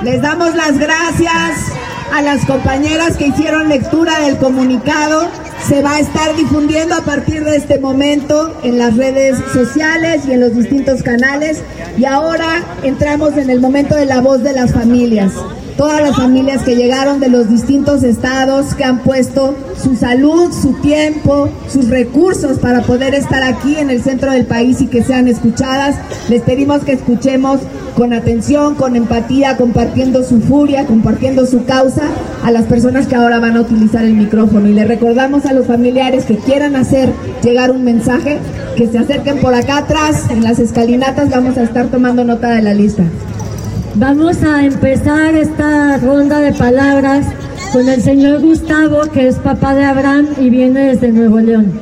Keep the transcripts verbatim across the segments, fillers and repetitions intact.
Les damos las gracias a las compañeras que hicieron lectura del comunicado. Se va a estar difundiendo a partir de este momento en las redes sociales y en los distintos canales. Y ahora entramos en el momento de la voz de las familias. Todas las familias que llegaron de los distintos estados, que han puesto su salud, su tiempo, sus recursos para poder estar aquí en el centro del país y que sean escuchadas. Les pedimos que escuchemos con atención, con empatía, compartiendo su furia, compartiendo su causa a las personas que ahora van a utilizar el micrófono. Y le recordamos a los familiares que quieran hacer llegar un mensaje, que se acerquen por acá atrás, en las escalinatas vamos a estar tomando nota de la lista. Vamos a empezar esta ronda de palabras con el señor Gustavo, que es papá de Abraham y viene desde Nuevo León.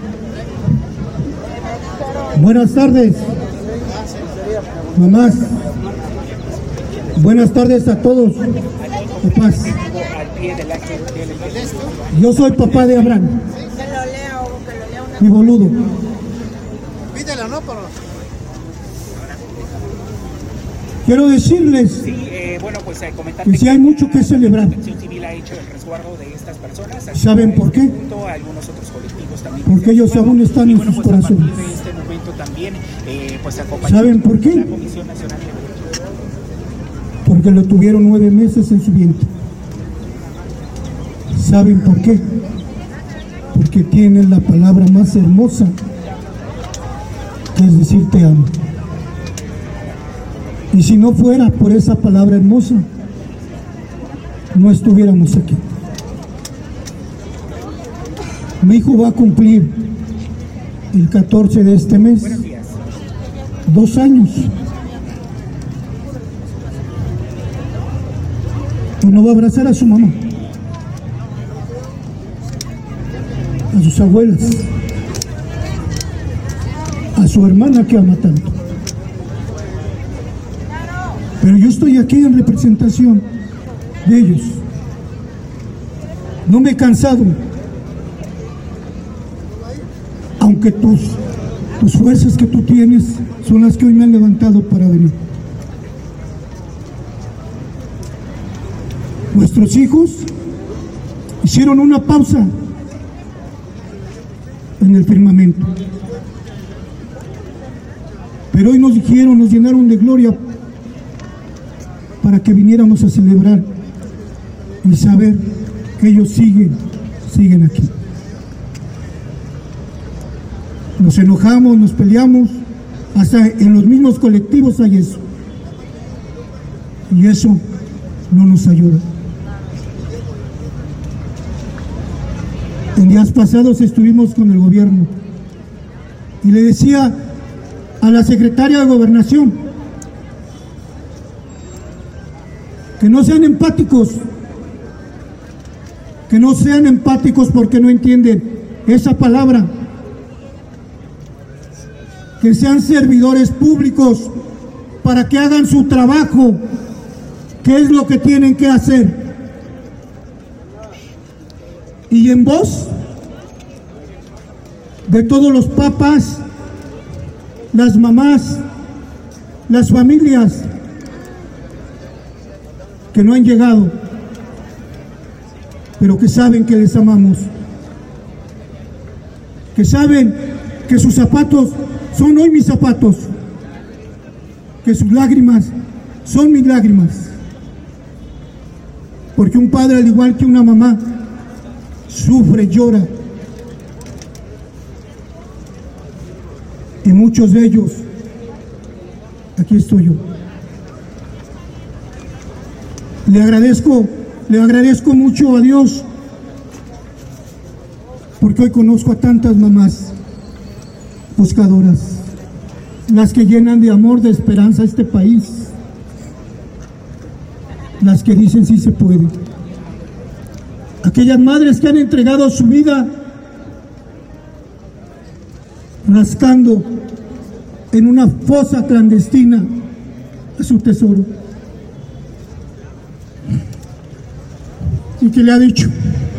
Buenas tardes, mamás. Buenas tardes a todos, papás. Yo soy papá de Abraham, mi boludo. Quiero decirles sí, eh, bueno, pues, eh, que sí hay mucho que celebrar. Civil ha hecho el resguardo de estas personas, ¿Saben por qué? algunos otros colectivos también. Porque ellos aún están en bueno, sus pues, corazones. De este momento también, eh, pues, ¿saben por qué? La Comisión Nacional de... Porque lo tuvieron nueve meses en su vientre. ¿Saben por qué? Porque tienen la palabra más hermosa, que es decir te amo. Y si no fuera por esa palabra hermosa, no estuviéramos aquí. Mi hijo va a cumplir el catorce de este mes dos años. Y no va a abrazar a su mamá, a sus abuelas, a su hermana que ama tanto. Pero yo estoy aquí en representación de ellos. No me he cansado, aunque tus, tus fuerzas que tú tienes son las que hoy me han levantado para venir. Nuestros hijos hicieron una pausa en el firmamento, pero hoy nos dijeron, nos llenaron de gloria para que viniéramos a celebrar y saber que ellos siguen, siguen aquí. Nos enojamos, nos peleamos, hasta en los mismos colectivos hay eso. Y eso no nos ayuda. En días pasados estuvimos con el gobierno y le decía a la secretaria de Gobernación que no sean empáticos, que no sean empáticos porque no entienden esa palabra, que sean servidores públicos para que hagan su trabajo, que es lo que tienen que hacer. Y en voz de todos los papás, las mamás, las familias que no han llegado, pero que saben que les amamos, que saben que sus zapatos son hoy mis zapatos, que sus lágrimas son mis lágrimas, porque un padre, al igual que una mamá, sufre, llora, y muchos de ellos, aquí estoy yo. Le agradezco, le agradezco mucho a Dios, porque hoy conozco a tantas mamás buscadoras, las que llenan de amor, de esperanza a este país, las que dicen sí se puede. Aquellas madres que han entregado su vida rascando en una fosa clandestina a su tesoro, y que le ha dicho: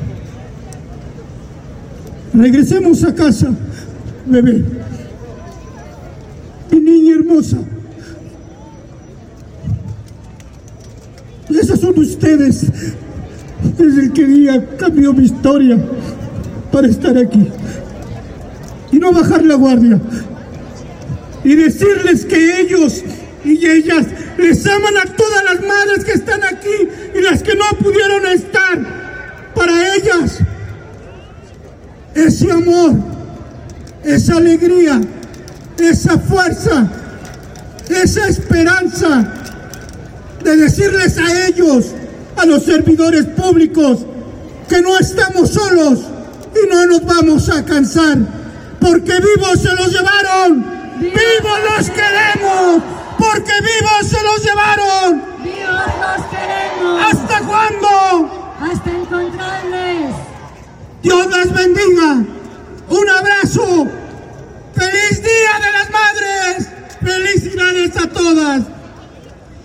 regresemos a casa, bebé, mi niña hermosa. Esos son ustedes. Desde el que día cambió mi historia para estar aquí. Y no bajar la guardia. Y decirles que ellos y ellas les aman a todas las madres que están aquí y las que no pudieron estar. Para ellas, ese amor, esa alegría, esa fuerza, esa esperanza de decirles a ellos, a los servidores públicos, que no estamos solos y no nos vamos a cansar, porque vivos se los llevaron, vivos los queremos, porque vivos se los llevaron.